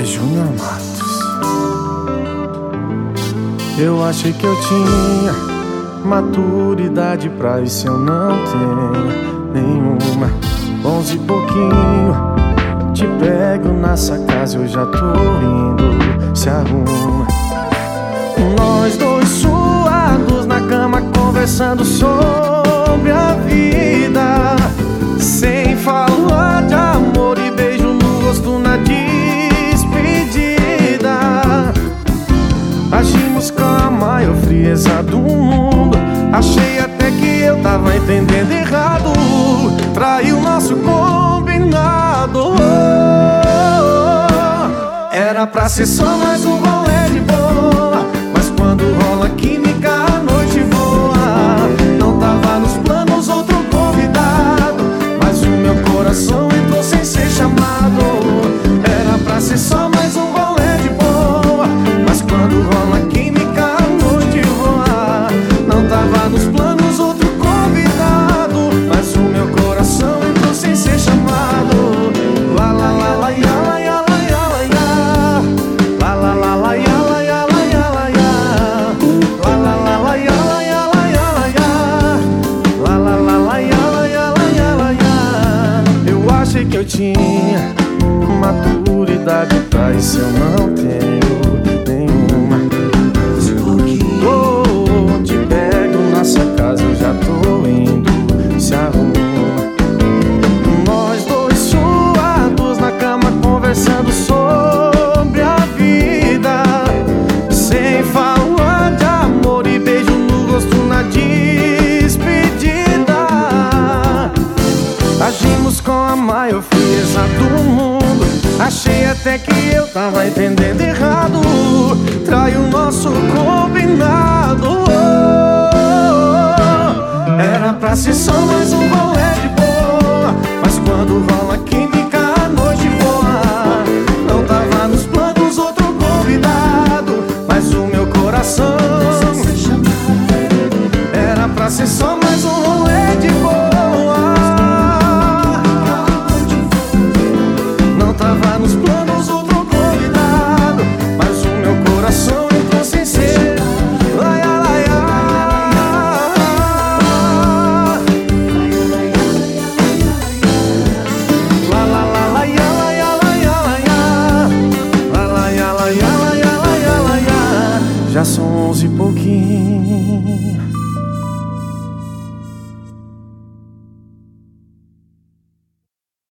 Júnior Matos. Eu achei que eu tinha maturidade pra isso, eu não tenho nenhuma. 11 e pouquinho, te pego nessa casa, eu já tô indo, se arruma. Nós dois suados na cama, conversando sobre a vida, sem falar de amor e beijo no rosto na despedida. Agimos com a maior frieza do mundo. Achei até que eu tava entendendo errado. Traiu nosso combinado. Era pra ser só mais um rolê de boa, mas quando rola química a noite voa. Não tava nos planos outro convidado, mas o meu coração entrou sem ser chamado. Era pra ser só mais um rolê de boa, mas quando rola química a noite voa. Não tava nos planos outro convidado, mas o meu coração entrou sem ser chamado. La la la la ya la ya la ya la ya. La la la la ya la ya la ya la ya. La la la la ya la ya la ya la ya. La la la la ya la ya la ya la ya. Eu achei que eu tinha maturidade pra isso, eu não tenho nenhuma. Oh, te pego nessa casa, eu já tô indo, se arruma. Nós dois suados na cama, conversando sobre a vida, sem falar de amor e beijo no rosto na despedida. Agimos com a maior frieza do mundo. Achei até que eu tava entendendo errado. Traiu nosso combinado. Era pra ser só mais um rolê de